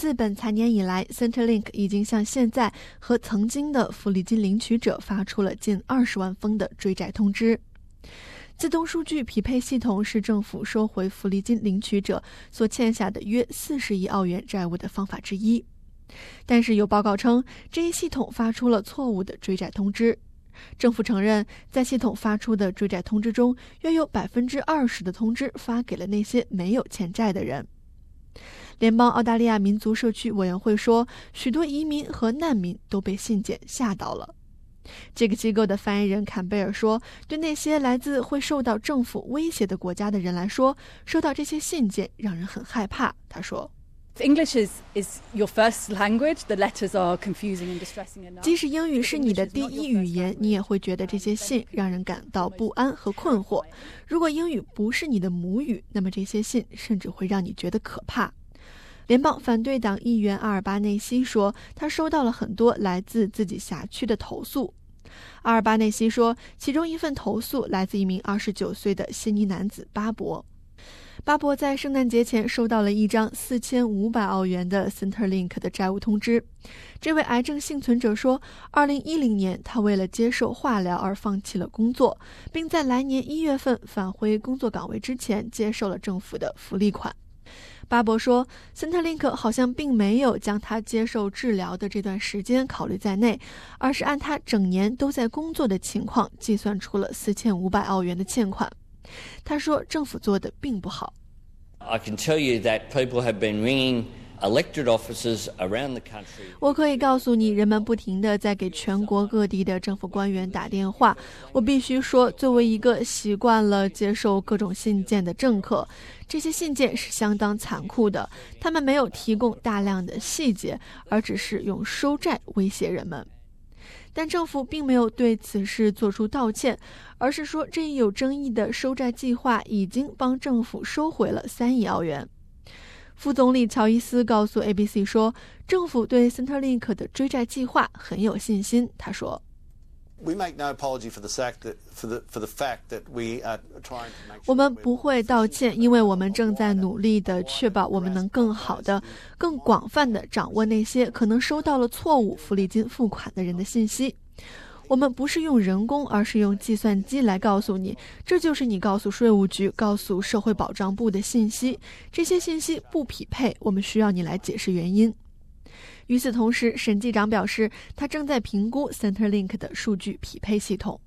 自本财年以来 Centrelink 已经向现在和曾经的福利金领取者发出了近20万封的追债通知。自动数据匹配系统是政府收回福利金领取者所欠下的约40亿澳元债务的方法之一。但是有报告称，这一系统发出了错误的追债通知。政府承认，在系统发出的追债通知中，约有20%的通知发给了那些没有欠债的人。联邦澳大利亚民族社区委员会说，许多移民和难民都被信件吓到了。这个机构的发言人坎贝尔说，对那些来自会受到政府威胁的国家的人来说，收到这些信件让人很害怕。他说 English is your first language. The letters are confusing and distressing enough. 即使英语是你的第一语言，你也会觉得这些信让人感到不安和困惑。如果英语不是你的母语，那么这些信甚至会让你觉得可怕。联邦反对党议员阿尔巴内西说，他收到了很多来自自己辖区的投诉。阿尔巴内西说，其中一份投诉来自一名29岁的悉尼男子巴博。巴博在圣诞节前收到了一张4500澳元的 Centrelink 的债务通知。这位癌症幸存者说，2010年他为了接受化疗而放弃了工作，并在来年1月份返回工作岗位之前接受了政府的福利款。巴博说 Centrelink 好像并没有将他接受治疗的这段时间考虑在内，而是按他整年都在工作的情况计算出了4500澳元的欠款。他说政府做的并不好。 I can tell you that people have been ringing elected officers around the country. 我可以告诉你，人们不停地在给全国各地的政府官员打电话。我必须说，作为一个习惯了接受各种信件的政客，这些信件是相当残酷的。他们没有提供大量的细节，而只是用收债威胁人们。但政府并没有对此事做出道歉，而是说这一有争议的收债计划已经帮政府收回了3亿澳元。副总理乔伊斯告诉 ABC 说，政府对 Centrelink 的追债计划很有信心。他说 We make no apology for the fact that we are trying to make sure 我们不会道歉，因为我们正在努力地确保我们能更好地、更广泛地掌握那些可能收到了错误福利金付款的人的信息。我们不是用人工，而是用计算机来告诉你，这就是你告诉税务局、告诉社会保障部的信息。这些信息不匹配，我们需要你来解释原因。与此同时，审计长表示，他正在评估 Centrelink 的数据匹配系统。